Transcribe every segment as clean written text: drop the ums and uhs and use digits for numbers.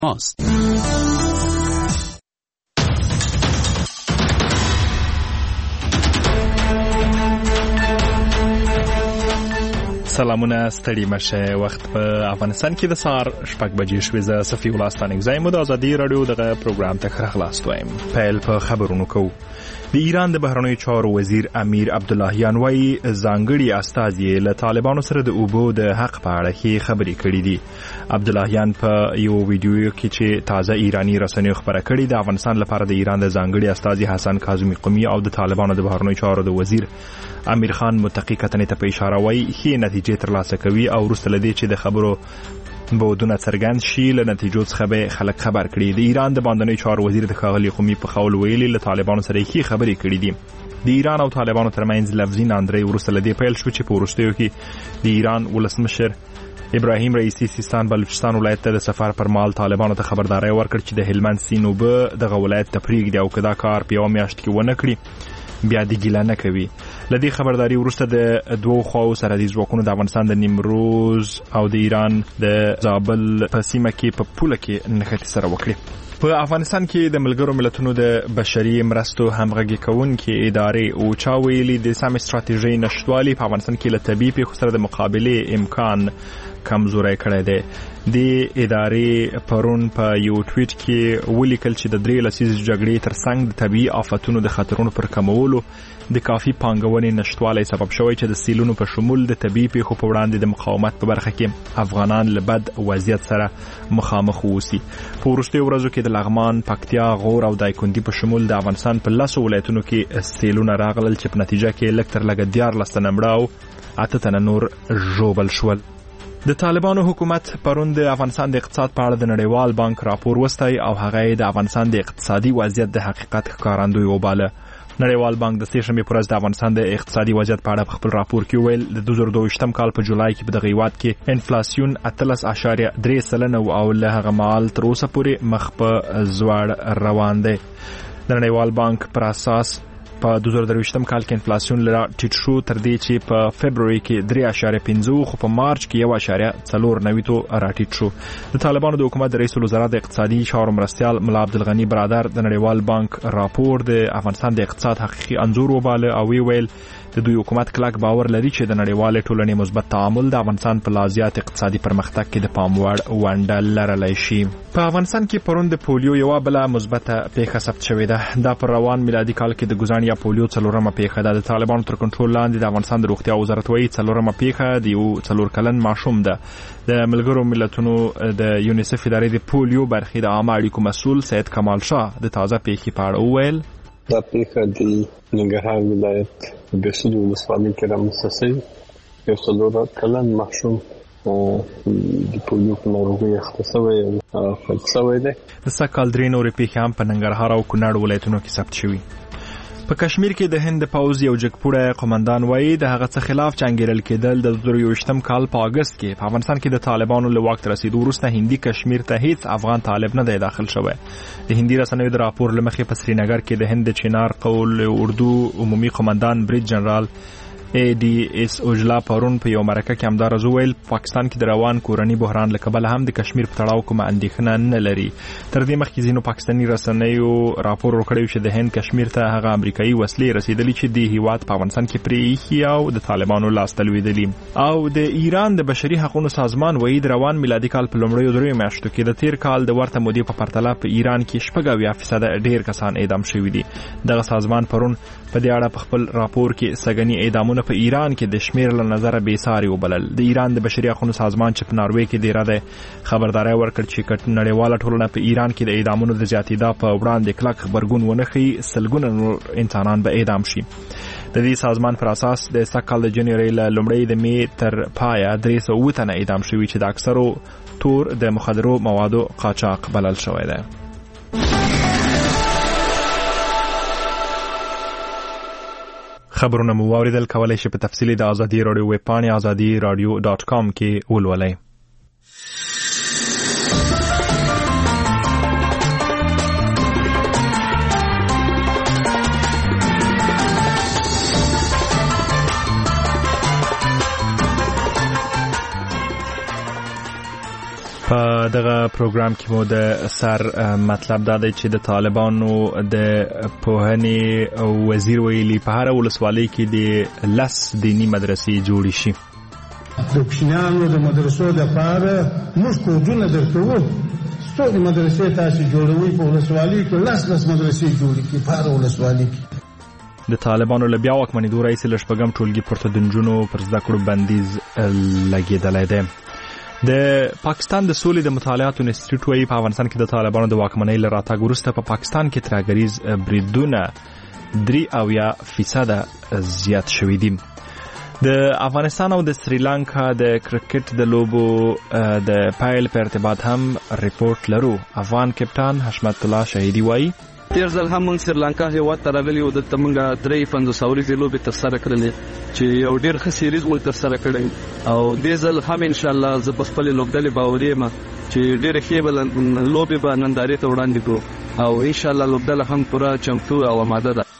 ماست. سلامونه ستړي مشه. وخت په افغانستان کې د سهار 6 بجې شوې. زه صفي الله ستانک زایم د ازادي رادیو دغه پروګرام ته خلاص وایم. پیل په خبرونو کوو. د ایران د بهرنیو چارو وزیر امیر عبداللهیان وايي ځانګړي استازي له طالبانو سره د اوبو د حق په اړه خبرې کړې دي. عبداللهیان په یو ویډیو کې چې تازه ایرانی رسنیو خبره کړې د افغانستان لپاره د ایران د ځانګړي استازي حسن کاظمی قومي او د طالبانو د بهرنیو چارو د وزیر امیر خان متقی کتنې ته په اشاره وايي ښې نتیجې ترلاسه کوي او وروسته له دې چې د خبرو بودونه څرګند شي له نتیجو څخه به خلک خبر کړي. د ایران د باندنیو چارو وزیر د ښاغلي قومي په قول ویلي له طالبانو سره ښې خبرې کړې دي. د ایران او طالبانو ترمنځ لفظي ناندرۍ وروسته له دې پیل شو چې په وروستیو کې د ایران ولسمشر ابراهیم رئیسی سیستان بلوچستان ولایت ته د سفر پر مهال طالبانو ته خبرداري ورکړ چې د هلمند سیند اوبه دغه ولایت ته پرېږدي او که دا کار په یوه میاشت کې ونه کړي بیا د ګیله نه کوي. لدې خبرداري وروسته د دوو خواو سره د ځواکونو د افغانستان د نیمروز او د ایران د زابل په سیمه کې په پوله کې نښتې سره وکړي. په افغانستان کې د ملګرو ملتونو د بشري مرستو همغږي کوونکې ادارې اوچا ویلي د سمې ستراتیژۍ نشتوالي په افغانستان کې له طبیعي پیښو سره د مقابلې امکان کمزوری کړی دی. د ادارې پرون په یو ټویټ کې ولیکل چې د 3 لسیزې جګړې ترڅنګ د طبیعي آفتونو د خطرونو پر کمولو د کافي پانګونې نشتوالی سبب شوی چې د سیلونو په شمول د طبیعي پیښو په وړاندې د مقاومت په برخه کې افغانان له بد وضعیت سره مخامخ اوسي. په وروستیو ورځو کې د لغمان، پکتیا، غور او دایکنډي په شمول د افغانستان په 10 ولایتونو کې سیلونه راغلل چې په نتیجه کې لږ تر لږه 14 تنه مړه او 8 تنه نور ژوبل شول. د طالبانو حکومت پرون د افغانستان د اقتصاد په اړه د نړیوال بانک راپور وستای او هغه د افغانستان د اقتصادي وضعیت د حقیقت ښکارندوی وباله. نړیوال بانک د سېشنبې پر ورځ د افغانستان د اقتصادي وضعیت په اړه په خپل راپور کې ویل د 2022 کال په جولای کې په دغه هیواد کې انفلاسیون 13.3% او له هغه مهال تر اوسه پورې مخ په ځوړ روان دی. د نړیوال بانک پر اساس په 2023 کال کې انفلاسیون لرا ټیټ شو تر دې چې په فبرवरी کې 3.5 خو په مارچ کې 1.09 راټیټ شو. د طالبانو د حکومت رئیس الوزرا د اقتصادي چارو مرستیال ملا عبدالغنی برادر د نړیوال بانک راپور د افغانستان د اقتصاد حقیقي انځور وباله او ویل د دوی حکومت کلک باور لري چې د نړیوال ټولنې مثبت تعامل د افغانستان په لازیات اقتصادي پرمختګ کې د پام وړ ونډه لرلی شي. په افغانستان کې پرون د پولیو یو بل مثبت پیښه ثبت شوې ده. دا پر روان میلادي کال کې د ګزان یا پولیو 4مه پیښه ده. د طالبانو تر کنټرول لاندې د افغانستان د روغتیا وزارت وايي 4مه پیښه د یو 4 کلن ماشوم ده. د ملګرو ملتونو د یونیسف ادارې د پولیو برخې د عامه اړیکو مسؤل سید کمال شاه د تازه پیښې په اړه وویل دا پیښه د ننګرهار ولایت د سیدو ولسوالۍ کې رامنځته شوې. یو 4 کلن ماشوم د پولیو په ناروغۍ اخته شوی او فلج شوی دی. د سږ کال 3 نورې پیښې هم په ننګرهار او کونړ ولایتونو کې ثبت شوي. په کشمیر کې د هند پوځ یو جګپوړی قومندان وایي د هغه څه خلاف جنګیدل کېدل د 2023 کال په اگست کې په افغانستان کې د طالبانو له واک ته رسیدو وروسته هندي کشمیر ته هیڅ افغان طالب نه دی داخل شوی. د هندي رسنیو د راپور له مخې په سرینګر کې د هند چینار قول اردو عمومي قومندان بریج جنرال ADS اوجلا پرون په یو مرکه کې همدارز ویل پاکستان کې د روان کورنی بحران له کبله هم د کشمیر په تړاو کومه اندېښنه نه لري. تر دې مخکې ځینو پاکستاني رسنیو راپور ورکړی چې د هند کشمیر ته هغه امریکایي وسلې رسیدلې چې د هیواد په افغانستان کې پرې ایښي او د طالبانو لاس ته لوېدلي. او د ایران د بشري حقوقو سازمان وایي د روان میلادي کال په لومړیو 3 میاشتو کې د تیر کال د ورته مودې په پرتله په ایران کې 80% ډېر کسان اعدام شوي دي. دغه سازمان پرون په دې اړه په خپل راپور کې سګنی اعدامونه په ایران کې د شمیر له نظر بې ساري وبلل. د ایران د بشري حقوقو سازمان چې په ناروې کې دی راده خبرداري ورکړ چې نړیواله ټولنه په ایران کې د اعدامونو د زیاتېدا په وړاندې کلک خبرګون ونخي سلګونه نور انسانان به اعدام شي. د دې سازمان پر اساس د سږ کال د جنوري له لومړۍ د می تر پایه 300 تنه اعدام شوي چې د اکثرو تور د مخدرو موادو قاچاق بلل شوی دی. خبرونه مو واوریدل. کولای شئ په تفصیلی د ازادي رادیو ویب پاڼې azadi.radio.com کې ولولئ. په په دغه پروګرام کې مو د سر مطلب دا دی چې د طالبانو د پوهنې وزیر ویلي په هر ولسوالۍ کې د 10 دینی مدرسې جوړې شي. د کوچنیانو د مدرسو لپاره موږ کوډونه درکوو. څو د مدرسې تاسو جوړوي په ولسوالۍ کې 10 مدرسې جوړې کې په هر ولسوالۍ کې. د طالبانو له بیا واکمنېدو راهیسې له شپږم ټولګي پورته د نجونو پر زده کړو بندیز لګېدلی دی. د پاکستان د سولې د مطالعاتو انسټیټیوټ وایي په افغانستان کې د طالبانو د واکمنۍ له راتګ وروسته په پاکستان کې ترهګریز بریدونه 83% زیات شوي دي. د افغانستان او د سریلانکا د کرکټ د لوبو د پایل په ارتباط هم ریپورت لرو. افغان کپټان حشمت الله شهیدي وایي تیر ځل هم موږ سریلانکا هیواد ته راغلي وو، دلته موږ 53 ورځې لوبې ترسره کړلې چې یو ډېر ښه سیریز مو ترسره کړی او دې ځل هم انشاءالله زه په خپلې لوبډلې باوري یم چې ډېرې ښې لوبې به نندارې ته وړاندې کړو او انشاءالله لوبډله هم پوره چمتو او آماده ده.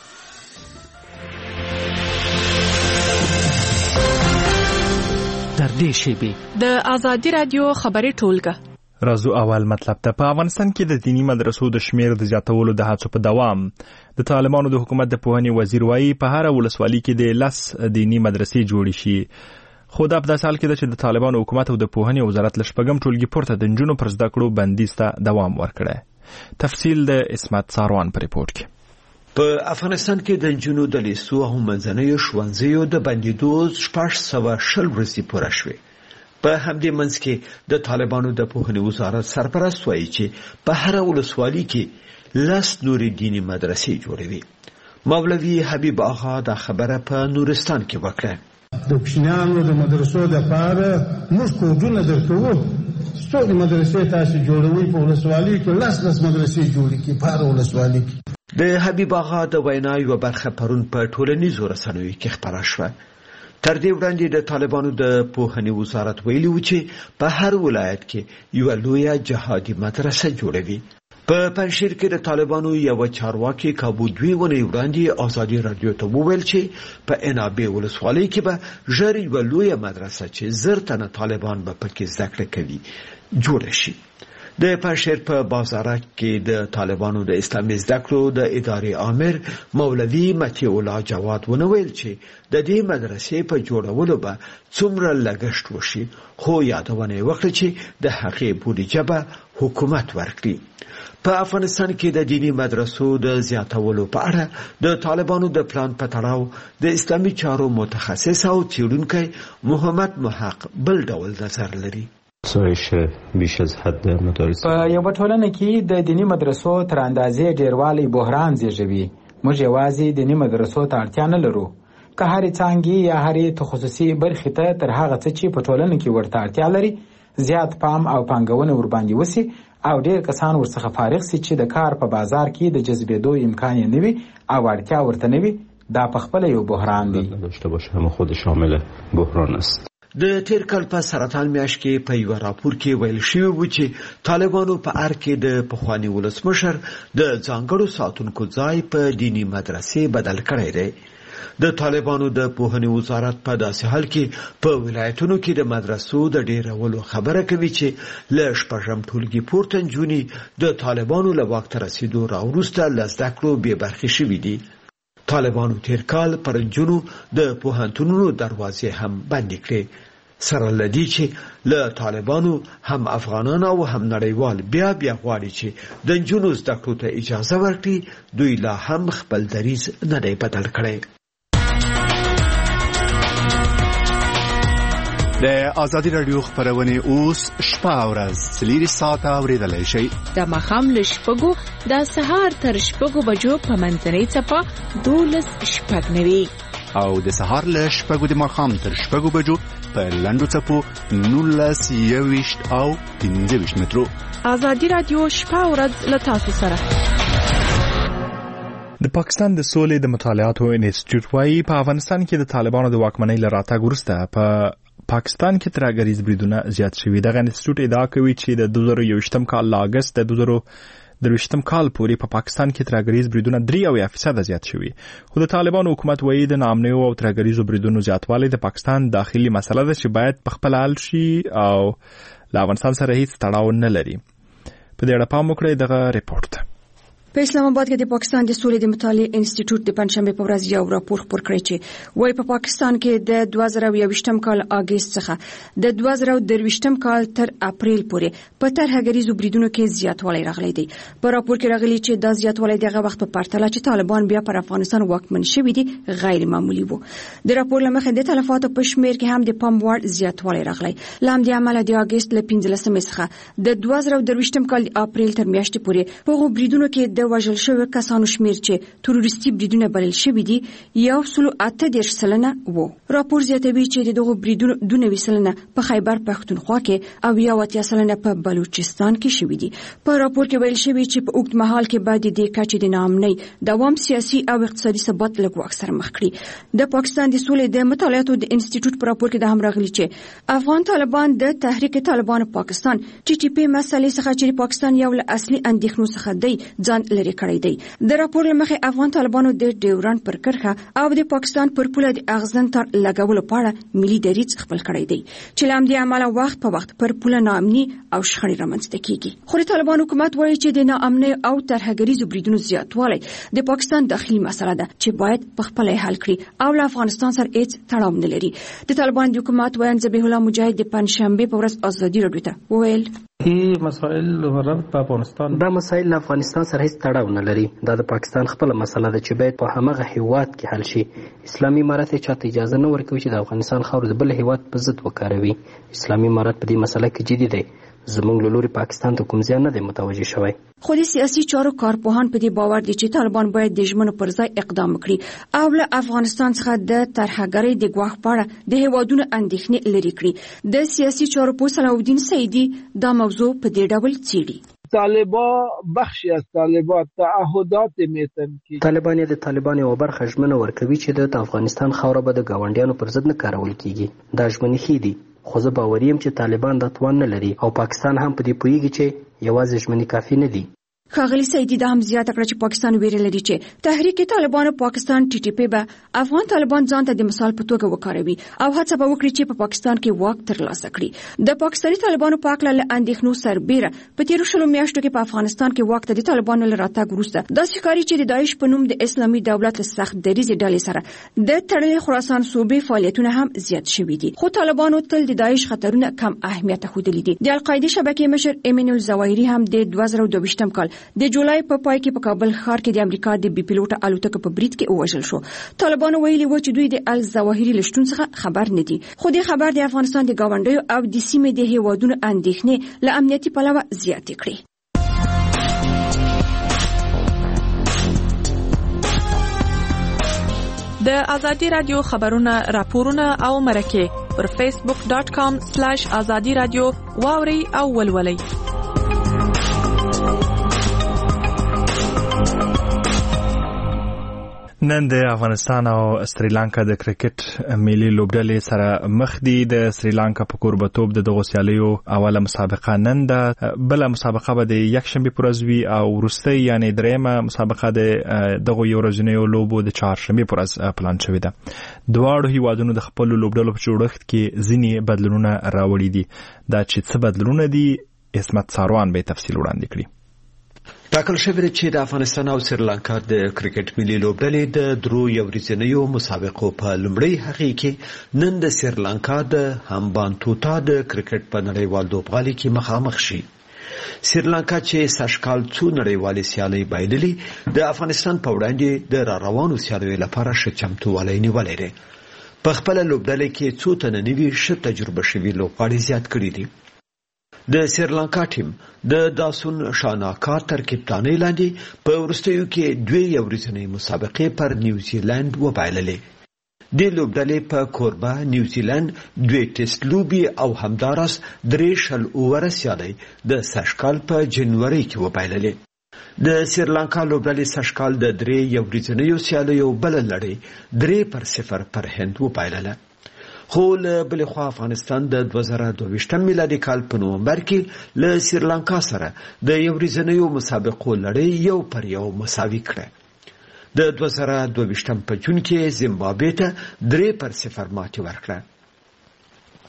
در دې شیبې د آزادي رادیو خبري ټولګه. راځو اول مطلب ته. په افغانستان کې د دینی مدرسو د شمیر د زیاتولو د هڅو په دوام د طالبانو د حکومت د پوهنې وزیر وایي په هر ولسوالۍ کې د 10 دینی مدرسې جوړې شي. خو دا په داسې حال کې ده چې د طالبانو حکومت او د پوهنې وزارت له شپږم ټولګي پورته د نجونو پر زده کړو بندیز ته دوام ورکړی. تفصیل د اسمت ساروان په ریپورت کې. په افغانستان کې د نجونو د لیسو او منځنیو ښوونځیو د بندیدو 620 ورځې پوره شوې. په همدې منځ کې د طالبانو د پوهنې وزارت سرپرست وایي چې په هر ولسوالۍ کې 10 نورې دینی مدرسې جوړوي. مولوي حبیب آغا دا خبره په نورستان کې وکړه. د کوچنیانو د مدرسو لپاره موږ کوډونه درکوو. څو د مدرسې تاسو جوړوي په ولسوالۍ کې 10 مدرسې جوړې کې په هر ولسوالۍ کې. د حبیب آغا د وینا یو برخه پرون په ټولنیزو رسنیو کې خپره شوه. تر دې وړاندې د طالبانو د پوهنې وزارت ویلي و چې په هر ولایت کې یو لویه جهادي مدرسه جوړوي. په پنځیر کې د طالبانو یو چارواکي کابو 2 ونې وړاندې آزادي رادیو ته وویل چې په انابه ولسوالۍ کې به ژر یو لویه مدرسه چې زر تنه طالبان به پکې زده کړه کوي جوړ شي. د پنځیر په بازارک کې د طالبانو د اسلامي زده کړو د ادارې امیر مولوي متی الله جواد ونویل چې د دې مدرسې په جوړولو به څومره لګښت وشي، خو یادونه وکړه چې د هغې بودیجه به حکومت ورکړي. په افغانستان کې د دینی مدرسو د زیاتولو په اړه د طالبانو د پلان په تړاو د اسلامي چارو متخصص او څېړونکی محمد محق بل ډول نظر لري. بیش از حد مدارس په یو ټولنه کې د دینی مدرسو تر اندازې ډیروالی بحران زیږوي. موږ یوازې دینی مدرسو ته اړتیا نه لرو، که هرې څانګې یا هرې تخصصي برخې ته تر هغه څه چې په ټولنه کې ورته اړتیا لري زیات پام او پانګونه ورباندې وسي او ډیر کسان ورڅخه فارغ سي چې د کار په بازار کې د جذبېدو امکان یې نه وي او اړتیا ورته نه وي. دا په خپل یو بحران دی. داشته باشه هم خود شامل بحران است. د تیر کال په سرطان میاشت کې په یو راپور کې ویل شوی و چې طالبانو په ار کې د پخوانی ولسمشر د ځانګړو ساتونکو ځای په دینی مدرسې بدل کړی دی. د طالبانو د پوهنې وزارت په داسې حال کې په ولایتونو کې د مدرسو د ډیرولو خبره کوي چې له شپږم ټولګي پورته نجونې د طالبانو له واک ته رسیدو راوروسته له زده کړو بې برخې شوي دي. طالبانو تیر کال پر نجونو د پوهنتونونو دروازې هم بندې کړې. سره لدی چې له طالبانو هم افغانان او هم نړیوال بیا غواړي چې د نجونو زده کړو ته اجازه ورکړي. دوی لا هم خپل دریځ نه دی بدل کړی. د آزادی رادیو خبرونه اوس شپه او ورځ 3 ساعته اوریدلای شئ. د مخام له شپږو د سهار تر شپږو بجو په منځنۍ څپه 12:09 او د سهار له شپږو د مخام تر شپږو بجو په لنډو څپو 19:20 او 15 مترو. آزادی رادیو شپه او ورځ له تاسو سره. د پاکستان د سولې د مطالعاتو انسټیټیوټ وايي په افغانستان کې د طالبانو د واکمنۍ له راتګ وروسته په پاکستان کې ترهګریز بریدونه زیات شوي. دغه انسټیټیوټ ادعا کوي چې د 2021 کال له اگست د 2023 کال پورې په پاکستان کې ترهګریز بریدونه 3% زیات شوي. خو د طالبانو حکومت وايي د ناامنیو او ترهګریزو بریدونو زیاتوالی د پاکستان داخلي مسله ده چې باید په خپل حل شي او له افغانستان سره هیڅ تړاو نه لري. په دې اړه پام وکړئ دغه ریپورت ته. په اسلام آباد کې د پاکستان د سولې د مطالعې انسټیټیوټ د پنځشنبه په ورځ یو راپور خپور کړی چې وايي په پاکستان کې د 2021م کال اگست څخه د 2023م کال تر اپریل پورې په ترهګریزو بریدونو کې زیاتوالی راغلی دی. په راپور کې راغلی چې دا زیاتوالی دغه وخت په پرتله چې طالبان بیا پر افغانستان واکمن شوي دي غیر معمولی وو. د راپور لمخې د تلفاتو په شمیر کې هم د پام وړ زیاتوالی راغلی. لامدې عمله د اگست له 15 څخه د 2023م کال د اپریل تر میاشتې پورې په بریدونو کې د وژل شوی کسانو شمیر چې تروریستي بریدونه بلل شوي دي 1.8% وو. راپور زیاتوي چې دغه بریدونو 2% په خیبر پښتونخوا کې او 1.8% په بلوچستان کې شوي دي. په راپور کې ویل شوی چې په اوږد مهال کې بعد د کچې د ناامنۍ دوام سیاسي او اقتصادي ثبات له ګواښ سره مخ کړي. د پاکستان د سولې د مطالعاتو د انسټیټیوټ په راپور کې د هم راغلي چې افغان طالبان د تحریک طالبان پاکستان TTP مسلې څخه چې پاکستان یو له اصلي اندېښنو څخه دی ځان لري کړی دی. د راپور لمخې افغان طالبانو د ډیورنډ پر کرښه او د پاکستان پر پوله د اغزن تر لګولو په اړه ملي دریځ خپل کړی دی چې لامدې عمله وخت په وخت پر پوله ناامني او شخړې رامنځته کیږي. خو د طالبان حکومت وایي چې د ناامنۍ او ترهګریزو بریدونو زیاتوالی د پاکستان داخلي مسله ده چې باید په خپل حل کړي او له افغانستان سره هیڅ تړاو نه لري. د طالبان د حکومت وایي ذبیح الله مجاهد د پنځشنبه په ورځ ازادي راډیو ته وویل دا مسایل له افغانستان سره هیڅ تړاو نه لري. دا د پاکستان خپل مسله ده چې باید په همغه هیواد کې حل شي. اسلامي امارت چاته اجازه نه ورکوي چې د افغانستان خاور د بل هیواد په ضد وکاروي. اسلامي امارت په دې مسله کې جدي دی. زموږ له لوري پاکستان ته کوم زیان نه دی متوجه شوی. خو د سیاسي چارو کارپوهان په دې باور دي چې طالبان باید د ژمنو پر ځای اقدام وکړي او له افغانستان څخه د ترهګرۍ د ګواښ په اړه د هیوادونو اندېښنې لرې کړي. د سیاسي چارو پوه صلاحالدین سیدی دا موضوع په دې ډول څېړي. طالبان بخشی از طالبان تعهدات میتن کی طالبان د طالبان یو برخه ژمنه ورکوي چې د افغانستان خاوره به د گاونډیانو پر ضد نه کارول کیږي. دا ژمنې ښې دي خو زه باوري یم چې طالبان دا توان نه لري او پاکستان هم په دې پوهیږي چې یوازې ژمنې کافي نه دي. ښاغلي سیدی دا هم زیاته کړه چې پاکستان ویره لري چې تحریک طالبان پاکستان TTP به افغان طالبان ځان ته د مثال په توګه وکاروي او هڅه به وکړي چې په پاکستان کې واک ترلاسه کړي. د پاکستاني طالبانو په اړه له اندېښنو سربېره په تیرو شلو میاشتو کې په افغانستان کې واک ته د طالبانو له راتګ وروسته داسې ښکاري چې د داعش په نوم د اسلامي دولت له سخت دریځې ډلې سره د تړلې خراسان صوبې فعالیتونه هم زیات شوي دي. خو طالبانو تل د داعش خطرونه کم اهمیت ښودلي دي. د القاعده شبکې مشر ایمن الزواهري هم د 2022م کال د جولای په پای کې په کابل ښار کې د امریکا د بي پیلوټ الوتکه په برید کې وژل شو. طالبانو ویلي و چې دوی د الزواهري له شتون څخه خبر نه دي. خو د خبر د افغانستان د گاونډیو او د سیمې د هیوادونو اندېښنې له امنیتي پلوه زیاتې کړې. د ازادي رادیو خبرونه راپورونه او مرکه پر facebook.com/azadi radio واوري او ولولي. نن د افغانستان او سریلانکا د کرکټ ملي لوبډلې سره مخ دي. د سریلانکا په کوربتوب د دغه سیالیو اوله مسابقه نن ده. بل مسابقه به د یکشنبه پر ورځ وي او وروستۍ یعنی دریمه مسابقه د دغه یو ورځنیو لوبو د چهارشنبه پر ورځ پلان شوې ده. دواړو هیوادونو د خپل لوبډلو په جوړښت کې ځینې بدلونونه راوړي دي. دا چې څه بدلونونه دي اسمت ساروان به تفصیل وړاندې کړي. ټاکل شوی چې د افغانستان او سریلانکا د کرکټ ملي لوبډلې د درو یورځنیو مسابقو په لومړۍ هغې کې نن د سریلانکا د همبانتوتا د کرکټ په نړیوال لوبغالي کې مخامخ شي. سریلانکا چې سږکال څو نړیوالې سیالۍ بایللې د افغانستان په وړاندې د راروانو سیالیو لپاره ښه چمتووالی نیولی دی. په خپله لوبډلې کې څو تنه نوي ښه تجربه شوي لوبغاړي زیات کړي دي. د سریلانکا ټیم د داسون شاناکا تر کپتانۍ لاندې په وروستیو کې دوه یورځنۍ مسابقې پر نیوزیلند وبایللې. د لوبډلې په کوربه نیوزیلند دوه ټیسټ لوبي او همداراز درې شل اووره سیالۍ د سږکال په جنوري کې وبایللې. د سریلانکا لوبډلې سږکال د درې یورځنیو سیالیو بله لړۍ 3-0 پر هند وبایلله. خو له بلې خوا افغانستان د 2022 میلادي کال په نومبر کې له سریلانکا سره د یورځنیو مسابقو لړۍ 1-1 مساوي کړه. د 2022 په جون کې زیمبابوې ته 3-0 ماتې ورکړه.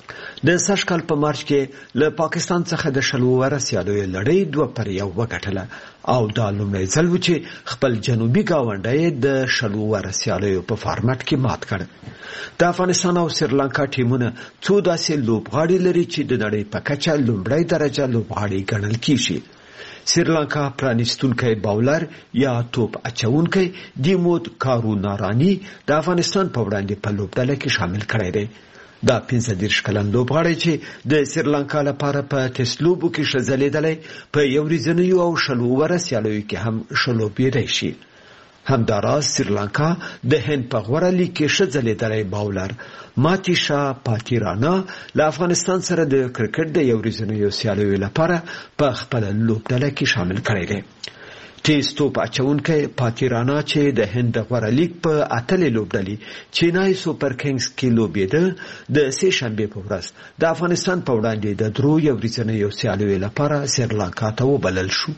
د سږ کال په مارچ کې له پاکستان څخه د 40 سیالیو لړۍ 2-1 وګټله او دا لومړی ځل و چې خپل جنوبي ګاونډی د 40 سیالیو په فارمټ کې مات کړ. د افغانستان او سریلانکا ټیمونه څو داسې لوبغاړي لري چې د نړۍ په کچه لومړی درجه لوبغاړي ګڼل کیږي. سریلانکا پرانیستونکی باولر یا توپ اچونکی دیمود کارونارانی د افغانستان په وړاندې په لوبډله کې شامل کړی دی. دا 15 کلن لوبغاړی چې د سریلانکا لپاره په ټیسټ لوبو کې ښه ځلېدلی په یو ورځنیو او 40 سیالیو کې هم ښه لوبېدی شي. همداراز سریلانکا د هند په غوره لیګ کې ښه ځلېدلی باولر ماتیشا پاتیرانا له افغانستان سره د کرکټ د یو ورځنیو سیالیو لپاره په خپله لوبډله کې شامل کړی دی. تیز توپ اچونکی پاتیرانا چې د هند د غوره لیګ په اتلې لوبډلې چینای سوپر کینګز کې لوبېده د سې شنبې په ورځ د افغانستان په وړاندې د درو یو ورځنیو سیالیو لپاره سریلانکا ته وبلل شو.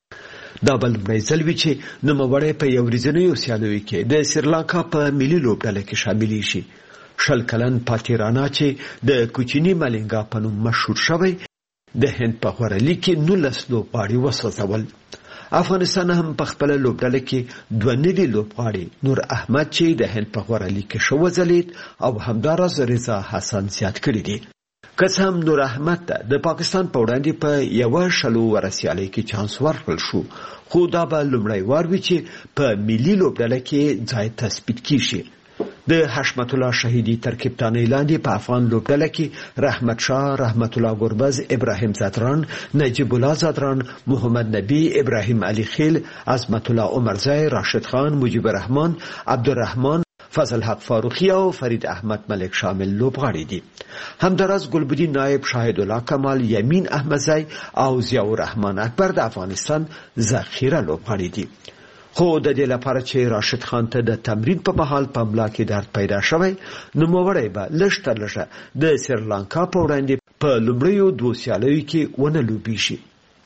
دا بل لومړی ځل وي چې نوموړی په یو ورځنیو سیالیو کې د سریلانکا په ملي لوبډله کې شاملیږي. 20 کلن پاتیرانا چې د کوچني ملنګا په نوم مشهور شوی د هند په غوره لیګ کې 19 لوبغاړي وسوځول. افغانستان هم په خپل لوبډله کې 2 نوي لوبغاړي نور احمد چې د هند په غوره لیګ کې شو ځلید او همداراز رضا حسن زیات کړی دي. که څه هم نور احمد ته د پاکستان په وړاندې په یو 40 سیالۍ کې چانس ورکړل شو خو دا به لومړی وار وي چې په ملي لوبډله کې ځای تثبیت کیږي. د حشمت الله شهیدی تر کپتانۍ لاندې په افغان لوبډله کې رحمت شاه، رحمت الله گربز، ابراهیم زادران، نجیب الله زادران، محمد نبی، ابراهیم علی خیل، عظمت الله عمرزی، راشد خان، مجیب الرحمن، عبدالرحمن، فضل حق فاروقی او فرید احمد ملک شامل لوبغاړي دي. همداراز ګلبدین نایب، شاهد الله کمال، یمین احمدزی او ضیاء الرحمن اکبر د افغانستان ذخیره لوبغاړي دي. خو د دې لپاره چې راشد خان ته د تمرین په مهال په ملا کې درد پیدا شوی نوموړی به لږ تر لږه د سریلانکا په وړاندې په لومړیو 2 سیالیو کې ونه لوبیږي.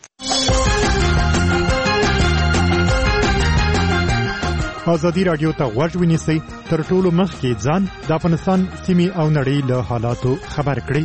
ازادي رادیو ته غوږ ونیسئ، تر ټولو مخکې ځان د افغانستان سیمې او نړۍ له حالاتو خبر کړئ.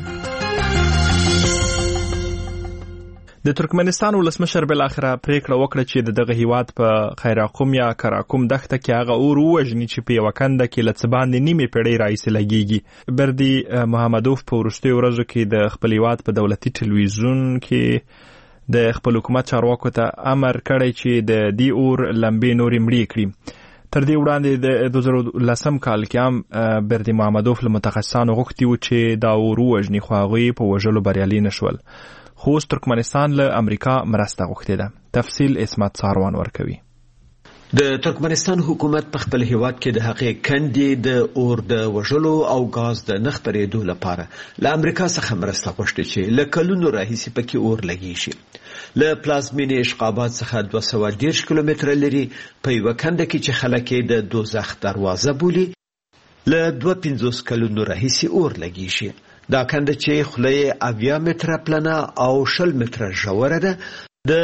د ترکمنستان ولسمشر بل اخره پریکړه وکړه چې دغه هیواد په خیراقوم یا کراکوم دښته کې هغه اور وژني چې په یو کنده کې لڅ باندې نیمه پیړۍ راځي لګيږي. بردي محمدوف په ورستي ورځو کې د خپل هیواد په دولتي ټلویزیون کې د خپل حکومت چارواکو ته امر کړی چې د دې اور لمبې نورې مړې کړي. تر دې وړاندې د 2010 کال کې هم بردي محمدوف له متخصصانو غوښتي و چې دا اور وژني خو هغوی په وژلو بریالي نشول. خو ترکمنستان له امریکا مرسته غوښتې ده. تفصیل اسمت ساروان ورکوي. د ترکمنستان حکومت په خپل هیواد کې د هغې کندې د اور د وژلو او غاز د نه خپرېدو لپاره له امریکا څخه مرسته غوښتې چې له کلونو راهیسې پکې اور لګیږي. له پلازمینې اشقاباد څخه 210 کیلومتره لري په یوه کنده کې چې خلک یې د دوزخ دروازه بولي له 250 کلونو راهیسې اور لګیږي. دا کنده چې خوله 80 متره پلنه او 60 متره ژوره ده د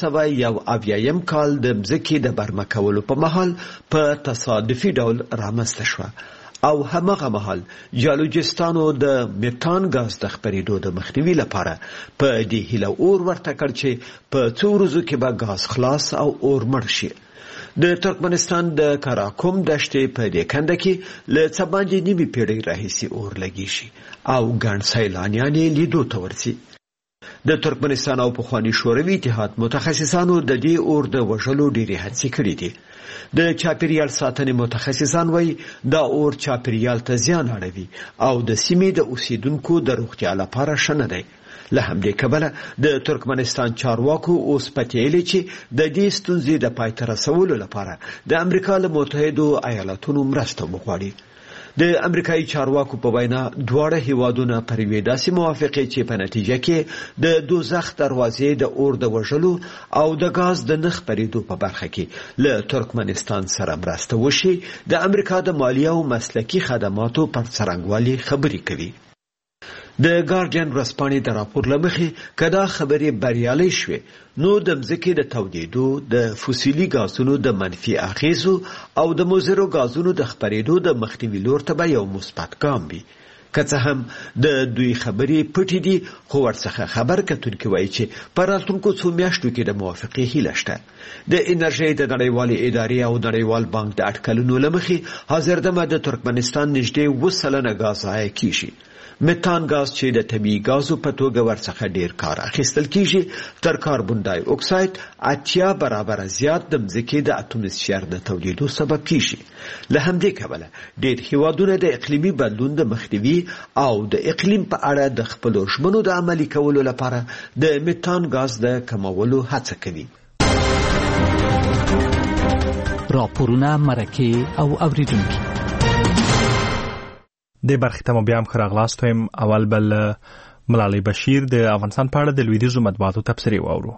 1971 کال د مځکې د برمه کولو په مهال په تصادفي ډول رامنځته شوه او همغه مهال جالوجستانو د میتان غاز د خپرېدو د مخنیوي لپاره په دې هیله اور ورته کړ چې په څو ورځو کې به غاز خلاص او اور مړ شي. د ترکمنستان د کراکوم دښتې په دې کنده کې له څه باندې نیمه پیړۍ راهیسې اور لګیږي او ګڼ سیلانیان یې لیدو ته ورځي. د ترکمنستان او پخواني شوروي اتحاد متخصصانو د دې اور د وژلو ډېرې هڅې کړې دي. د چاپیریال ساتنې متخصصان وایي دا اور چاپیریال ته زیان اړوي او د سیمې د اوسیدونکو د روغتیا لپاره ښه نه دی. له همدې کبله د ترکمنستان چارواکو اوس پتیلي چې د دې ستونزې د پای ته رسولو لپاره د امریکا له متحدو ایالاتونو مرسته وغواړي. د امریکایي چارواکو په وینا دواړه هیوادونه پر یوې داسې موافقې چې په نتیجه کې د دوزخ دروازې د اور د وژلو او د غاز د نه خپرېدو په برخه کې له ترکمنستان سره مرسته وشي د امریکا د مالیې او مسلکي خدماتو پر څرنګوالي خبرې کوي. د ګارډین ورځپاڼې د راپور له مخې که دا خبرې بریالۍ شوې نو د مځکې د تودېدو، د فوسیلي غازونو د منفي اغیزو او د مضرو غازونو د خپرېدو د مخنیوي لور ته به یو مثبت ګام وي. که څه هم د دوی خبرې پټې دي خو ورڅخه خبر کتونکي وایي چې په راتلونکو څو میاشتو کې د موافقې هیله شته. د انرژۍ د نړیوالې ادارې او نړیوال بانک د اټکلونو له مخې حاضردمه د ترکمنستان نږدې 20% غاز ضایع کیږي. میتان غاز چې د طبیعي غازو په توګه ورڅخه ډیر کار اخیستل کیږي تر کاربن ډای اکساید 80 برابر زیات د مځکې د اتموسفیر د تولیدو سبب کیږي. له همدې کبله ډیر هیوادونه د اقلیمي بدلون د مخنیوي او د اقلیم په اړه د خپلو ژمنو د عملي کولو لپاره د میتان غاز د کمولو هڅه کوي. راپورونه، مرکې او اوریدونکي د برخې ته مو بیا هم ښه راغلاست وایم. اول بل ملالۍ بشیر د افغانستان په اړه د لویدیځو مطبوعاتو تبصرې واورو.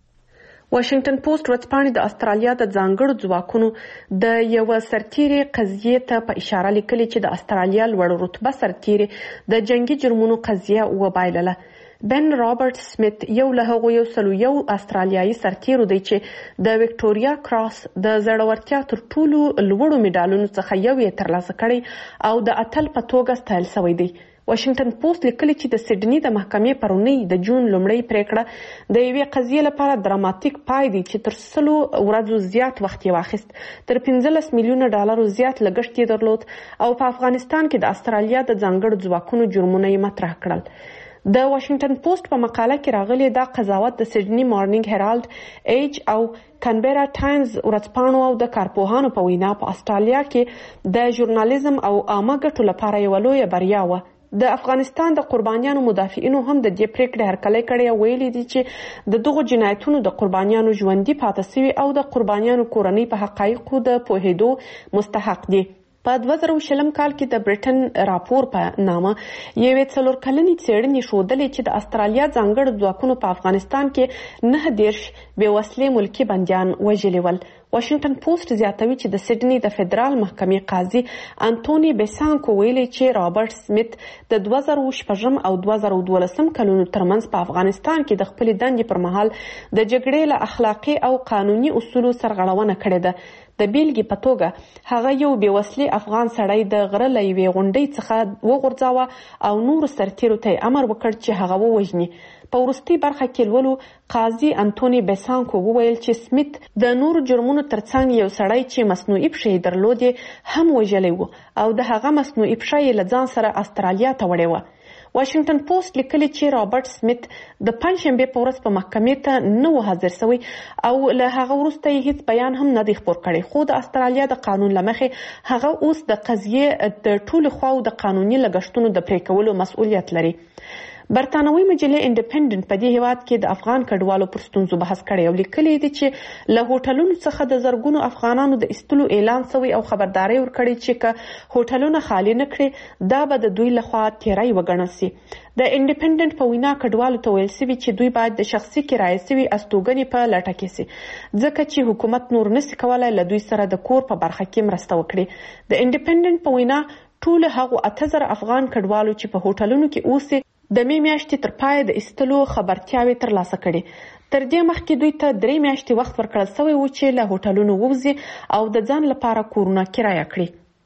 واشنگټن پوسټ ورځپاڼې د استرالیا د ځانګړو ځواکونو د یوه سرتیري قضیې ته په اشاره لیکلي چې د استرالیا لوړ رتبه سرتیري د جنگي جرمونو قضیه وبایلله. بن رابرټ سمیت یو له هغو 101 استرالیایي سرتیرو دی چې د وکټوریا کراس د زړورتیا تر ټولو لوړو میډالونو څخه یو یې ترلاسه کړی او د اتل په توګه ستایل شوی دی. واشنگټن پوسټ لیکلي چې د سیډني د محکمې پرونی د جون لومړۍ پریکړه د یوې قضیې لپاره دراماتیک پای دی چې تر 100 ورځو زیات وخت یې واخیست. تر 15 میلیونه ډالرو زیات لګښت یې درلود او په افغانستان کې د استرالیا د ځانګړو ځواکونو جرمونه یې مطرح کړل. د واشنگټن پوسټ په مقاله کې راغلی دا قضاوت د سیډني مارنینګ هیرالډ ایج او کانبرا ټایمز ورځپاڼو او د کارپوهانو په وینا په استرالیا کې د ژورنالیزم او عامه ګټو لپاره یوه لویه بریا وه. د افغانستان د قربانیانو مدافعینو هم د دې پریکړې هرکلی کړی او ویلي دي چې د دغو جنایتونو د قربانیانو ژوندي پاتې سوي او د قربانیانو کورنۍ په حقایقو د پوهېدو مستحق دي. په 2020 کال کې د برټن راپور په نامه یوې 4 کلنې څېړنې ښودلې چې د استرالیا ځانګړو ځواکونو په افغانستان کې 19 بې وسلې ملکي بندیان وژلي ول. واشنگټن پوسټ زیاتوي چې د سیډني د فدرال محکمې قاضي انټوني بیسانکو ویلي چې رابرټ سمیت د 2016 او 2012 کلونو ترمنځ په افغانستان کې د خپلې دندې پر مهال د جګړې له اخلاقي او قانوني اصولو سرغړونه کړې ده. د بیلګې په توګه هغه یو بې وسلې افغان سړی د غره له یوې غونډۍ څخه وغورځاوه او نورو سرتیرو ته امر وکړ چې هغه ووژني. په وروستۍ برخه کې لولو قاضي انټوني بیسانکو وویل چې سمیت د نورو جرمونو ترڅنګ یو سړی چې مصنوعي پښې درلودې هم وژلی و او د هغه مصنوعي پښه یې له ځان سره استرالیا ته وړې وه. واشنگټن پوسټ لیکلي چې رابرټ سمیت د پنجشنبې په ورځ په محکمې ته نه و حاضر شوی او له هغه وروسته یې هیڅ بیان هم نه دی خپور کړی. خو د استرالیا د قانون له مخې هغه اوس د قضیې د ټولو خواو د قانوني لګښتونو د پرې کولو مسؤلیت لري. برتانوي مجله انډیپندنت په دې هیواد کې د افغان کډوالو پر ستونزو بحث کړی او لیکلي دي چې له هوټلونو څخه د زرګونو افغانانو د ایستلو اعلان شوی او خبرداري ورکړي چې که هوټلونه خالی نه کړي دا به د دوی لخوا تیری وګڼل شي. د انډیپندنت په وینا کډوالو ته ویل شوي چې دوی باید د شخصي کرایې شوي استوګنې په لټه کې شي ځکه چې حکومت نور نشي کولای له دوی سره د کور په برخه کې مرسته وکړي. د انډیپندنت په وینا ټول هغو 8000 افغان کډوالو چې په هوټلونو کې اوسي د می میاشتې تر پای د ایستلو خبرتیاوي ترلاسه کړي. تر دې مخکې دوی ته 3 میاشتې وخت ورکړل شوی و چې له هوټلونو ووځي او د ځان لپاره کورونه کرایه کړي.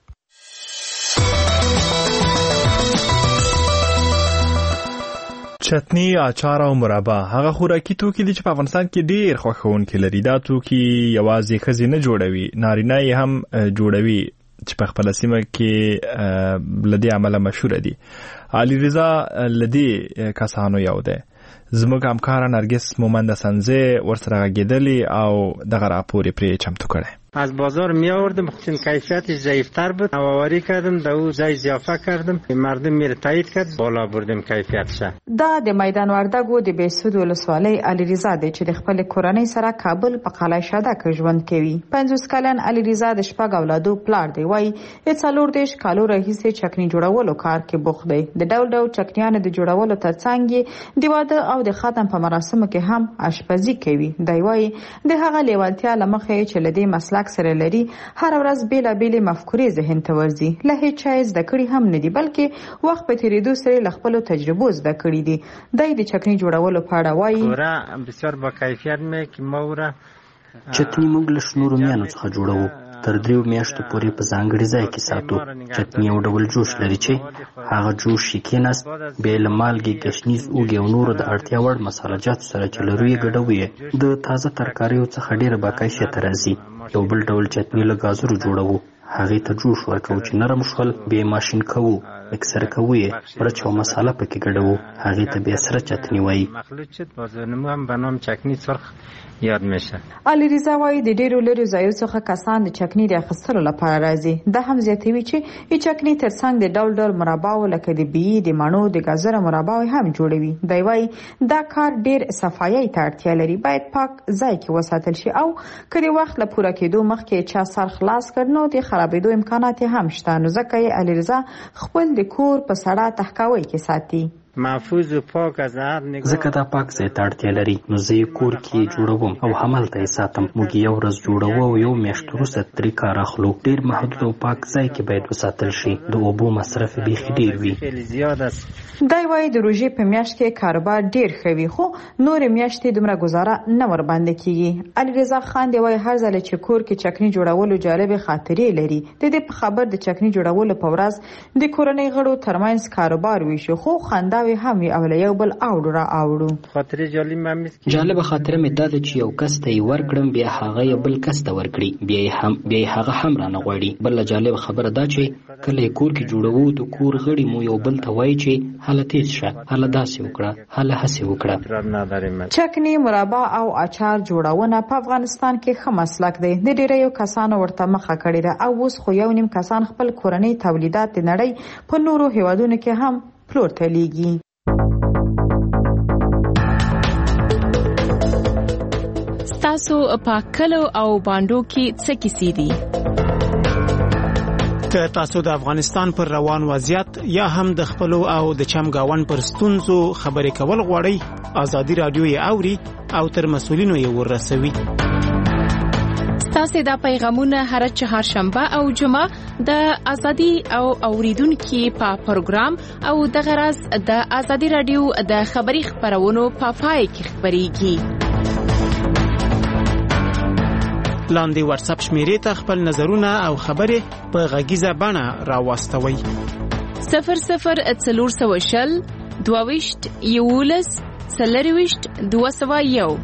چتنی، اچار او مربا هغه خوراکي توکي دي چې په افغانستان کې ډیر خوښونکي لري. دا توکي یوازې ښځې نه جوړوي، نارینه یې هم جوړوي چې په خپل سیمه کې لدی عمله مشهور دي. علي رضا لدی کسانو یو ده. زموږ همکار نرگس مومند سنزه ورسره غږیدلی او دغه راپور پرې چمتو کړی. از بازار می آوردم چون کیفیتش ضعیفتر بود نوآوری کردم در او ځای اضافه کردم مردم میره تایید کرد بالا بردم کیفیتش. دا د میدان وردګو د بهسود ولسوالۍ علي رضا دی چې د خپل کورنۍ سره کابل په قلعه شاده کې ژوند کوي. 50 کلن علي رضا د شپږ اولادو پلار دی. وایي د 40 کالو راهیسې چکنی جوړولو کار کې بوخت دی. د ډول ډول چکنیانو د جوړولو ترڅنګ د واده او د ختم په مراسمو کې هم آشپزي کوي. دی وایي د هغه لیوالتیا لمخې چې لدی مسلک سره لري هر ورځ بیلابېلې مفکورې ذهن ته ورځي. له هیڅ چا زده کړي هم نه دي بلکې وخت په تیریدو سره له خپلو تجربو زده کړي دي. دی د چکنی جوړولو په اړه وایي ورا بسیار با کیفیت مې که ما ورا چتنی موږ له شنو رومیانو څخه جوړوو. تر 3 میاشتو پورې په ځانګړي ځای کې ساتو. چتني یو ډول جوش لري چې هغه جوش یې کېناست، بیا له مالګې، ګشنیز، اوږې او نورو د اړتیا وړ مسالهجاتو سره چې لرو یې ګډوو. د تازه ترکاریو څخه ډېره باکیفیته راځي. یو بل ډول چتني له ګازرو جوړوو، هغې ته جوش ورکوو چې نرم شول، بیا ماشین کوو، مکسر کوو یې، مرچ او مساله پکې ګډوو، هغې ته بیا سره چتني وایي. علیرضا وایي د ډېرو لرې ځایو څخه کسان د چکني د اخیستلو لپاره راځي. دا هم زیاتوي چې ای چکني ترڅنګ د ډول ډول مرباو لکه د بیي، د مڼو، د ګازره مرباو هم جوړوي. دی وایي دا کار ډېر صفایي ته اړتیا لري، باید پاک ځای کې وساتل شي او که د وخت له پوره کېدو مخکې چا سر خلاص کړ نو د خرابېدو امکانات هم شته. نو ځکه یې علیرضا خپل د کور په سړه تهکوي کې ساتي. محفوظ او پاک از هر نگاه. ځکه دا پاک ځای ته اړتیا لري، نو زه یې کور کې جوړوم او همالته یې ساتم. موږ یو ورځ جوړوو او یو میاشت وروسته ترې کار اخلو. ډېر محدود او پاک ځای کې باید وساتل شي. د اوبو مصرف بیخي ډېر وي. دی وایي د روژې په میاشت کې کاروبار ډېر ښه وي، خو نورې میاشتې دومره ګزاره نه ورباندې کېږي. علیرضا خان دی وایي هر ځل چې کور کې چکني جوړولو جالبې خاطرې لري. د دې په خبر د چکني جوړولو په ورځ د کورنۍ غړو ترمنځ کاروبار ویشو، خو خنداوې هم وي او له یو بل اوړو را اوړو. جالبه خاطره مې دا ده چې یو کس ته یې ورکړم، بیا هغه یو بل کس ته ورکړي، بیا یې هغه هم رانه غواړي. بله جالبه خبره دا چې کله یې کور کې جوړوو د کور غړي مو یو بل ته وایي چې هله تیز شه، هله داسې وکړه، هله هسې وکړه. چکني، مربا او اچار جوړونه په افغانستان کې ښه مسلک دی. د ډېریو کسانو ورته مخه کړې ده او اوس خو 1.5 کسان خپل کورنۍ تولیدات د نړۍ په نورو هیوادونو کې هم پلور ته لیږي. تاسو په کلو او باندو کې څه کیسې دي؟ که تاسو د افغانستان پر روان وضعیت یا هم د خپلو او د چمګاون پر ستونزو خبرې کول غواړئ، ازادي رادیو یې اوري او تر مسؤلینو یې ورسوي. تاسو دا پیغامونه هر چهارشنبه او جمعه د ازادي او اوریدونکو په پروګرام او د غرض د ازادي رادیو د خبري خبرونو په پای کې خبريږي. لاندې واتس اپ شمیرې ته خپل نظرونه او خبرې په غږیزه بڼه راوستوئ. 0040 22 11 40 201.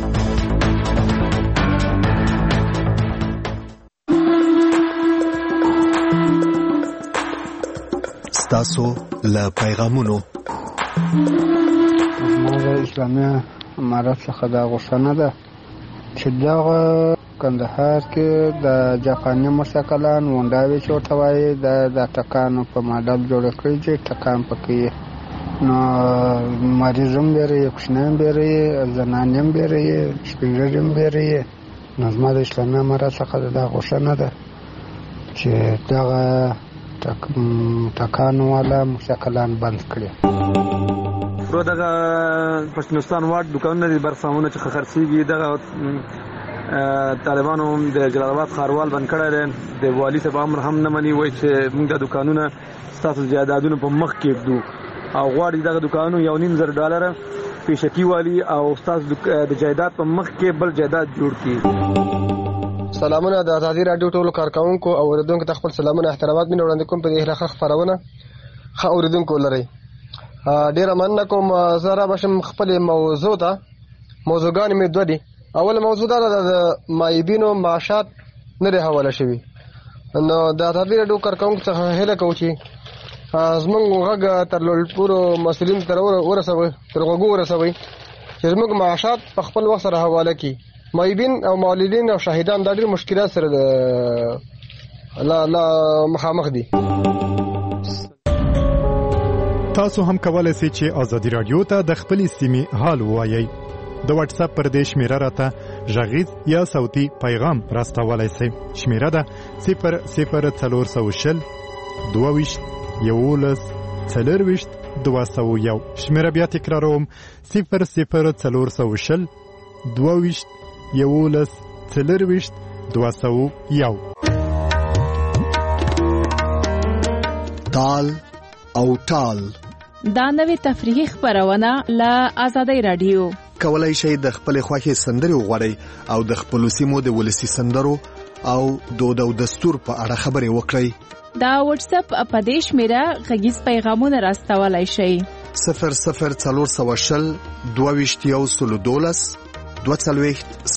ستاسو له پیغامونو موږ اسلامي امارت څخه دا غوښتنه ده چې دغه کندهار کې د جاپاني مسکلان ونداوي چورته وایي د ټکانو په ماډل جوړ کړی چې ټکان پکې نو مریضم بیري، کوشنیم بیري، زنانیم بیري، شپږم بیري. نو زما د اسلامي امارت څخه دا غوښتنه ده چې دغه ټکانو والا مسکلان بند کړي. رو دغه پښتونستان واټ دکانونه دي برسامونه چې خرڅيږي. دغه طالبانو د جلال آباد خاروال بند کړی دی. د والي صاحب امر هم نه مني، وایي چې موږ د دکانونه ستاسو جایدادونو په مخ کې ږدو او غواړي دغه دکانونو $1.5 پیشکي والي او ستاسو د جایداد په مخ کې بل جایداد جوړ کړي. سلامونه د ازادي رادیو ټولو کارکونکو او اوریدونکو ته خپل سلامونه احترامات مې وړاندې کوم په دې هغه خبرونه ښه اوریدونکو لري. ډیره مننه کوم. زه را بشم خپل موضوعګانې مې دوه دي. اول موضوع دا د مایبینو معاشات نه دی حواله شوي. نو د ازادي رادیو کارکونکو څخه هیله کوو چې زموږ غږ تر ټولو مسؤلینو ته ورسوي، تر غوږو ورسوي چې زموږ معاشات په خپل وخت سره حواله کړي. مایبین او مولدین او شاهدان دا ډېر مشکلات سره مخامخ دي. تاسو هم کولای شئ چې ازادي رادیو ته د خپل سیمې حال ووایئ. د واتس اپ پر دې شمیره راته غږیز یا صوتي پیغام راستولای شئ. شمیره ده 00420 22 11 40 201. شمیره بیا تکراروم 00420 22 11 40 201. تال او ټال دا نوې تفریحي خبرونه له ازادي رادیو. کولای شئ د خپل خوښي سندرې وغواړئ او د خپل سیمو د ولسی سندرو او دود او دستور په اړه خبرې وکړئ. دا واتس اپ په دې شمیره غږیز پیغامونه راستولای شئ. 00 420 22 12